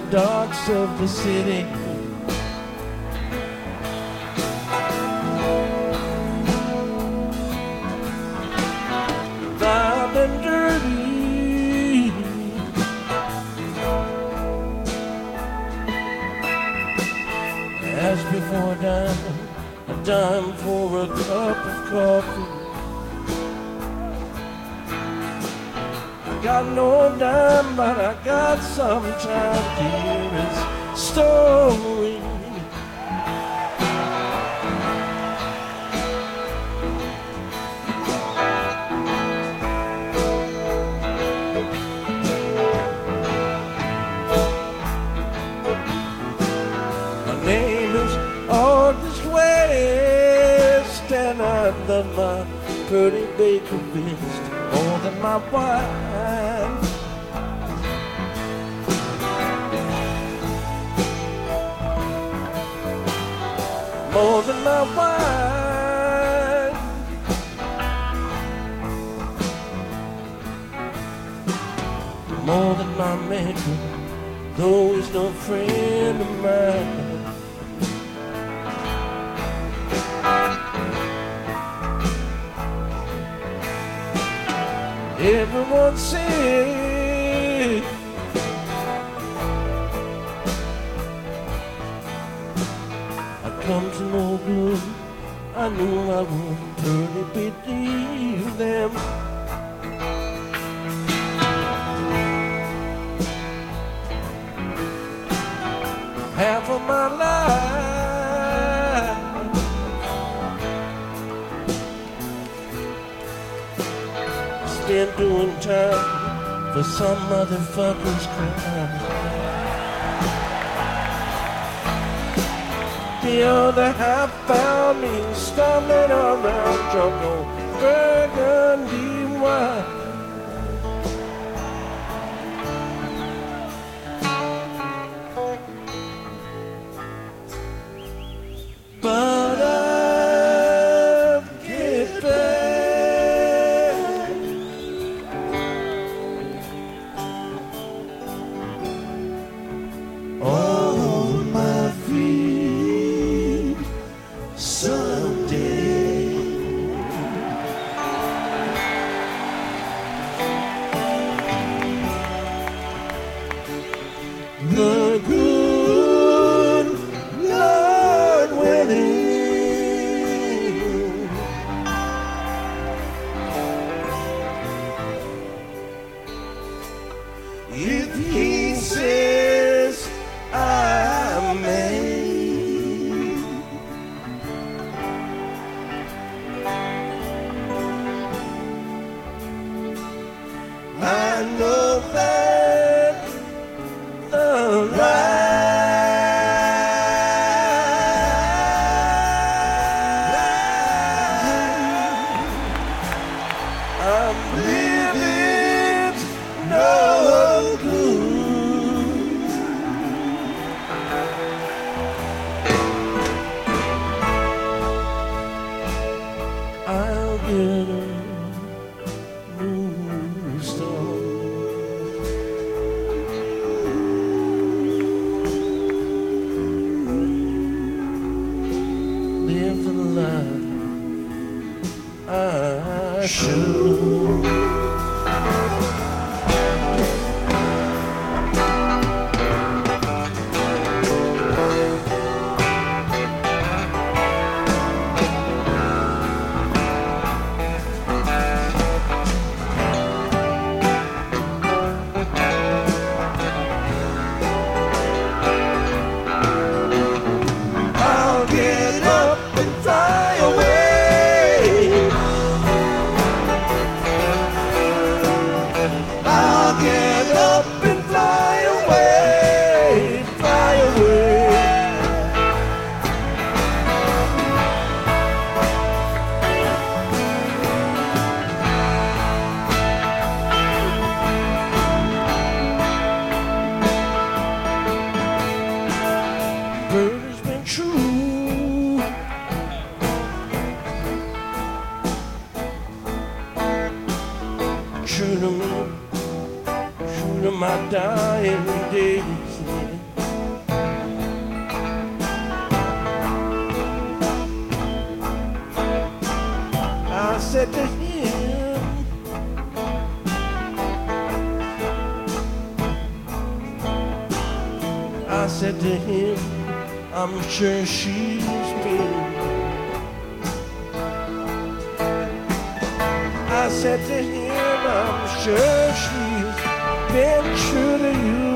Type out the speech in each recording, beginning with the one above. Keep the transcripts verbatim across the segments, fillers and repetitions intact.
docks of the city. I've been dirty, ask before a dime, a dime for a cup of coffee. Got no dime, but I got some time to hear his story. My name is August West, and I love my pretty baker best more than my wife. More than my wife. More than my maker, though he's no friend of mine. Everyone says I come to no good. I knew I wouldn't really believe them. Half of my life been doing time for some motherfucker's crime. The other half found me stumbling around drunk on burgundy wine. But I'll get back on my feet someday. The good Lord willing, if He says I may, I know that the right I'm living's no good. I'll get a new start. Live the life I should. I'll get up and fly away. I'll get up and fly away, fly away. Bird has been true. True to me, true to my dying days. said to him, I said to him, I'm sure she's been. I said to him, I'm sure she's been true to you.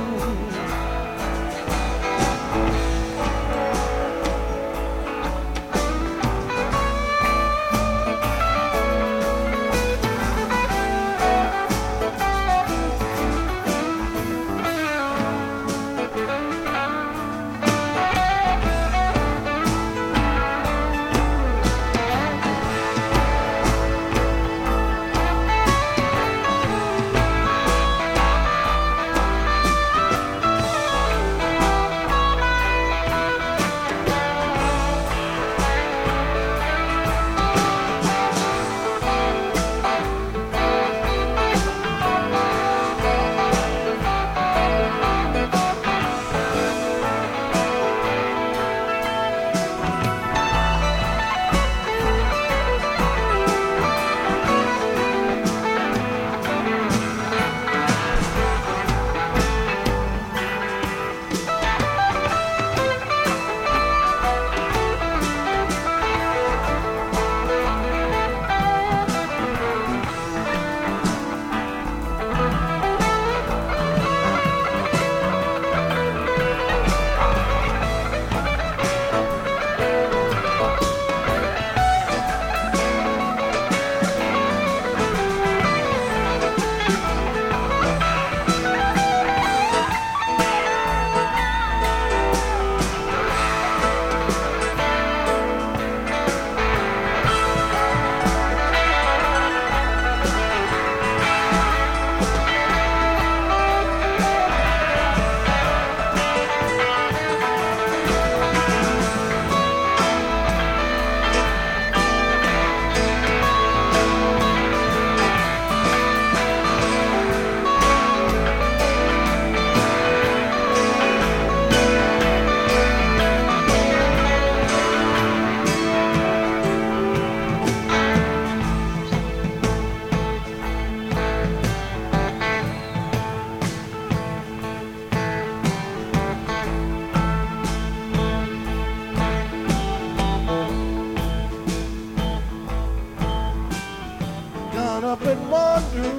Up and wander,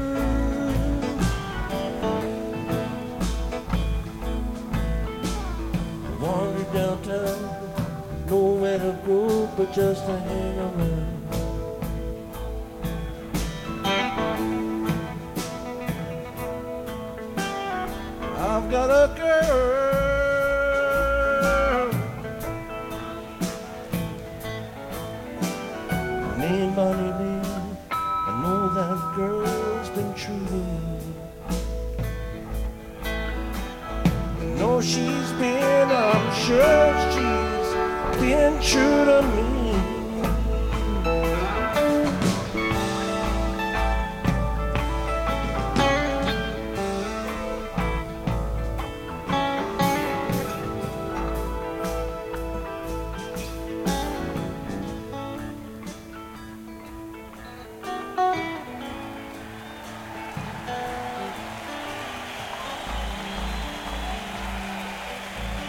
wander downtown, nowhere to go but just to hang around. I've got a girl named Bonnie Lee. I know that girl's been true to me. I know she's been, I'm sure she's been true to me.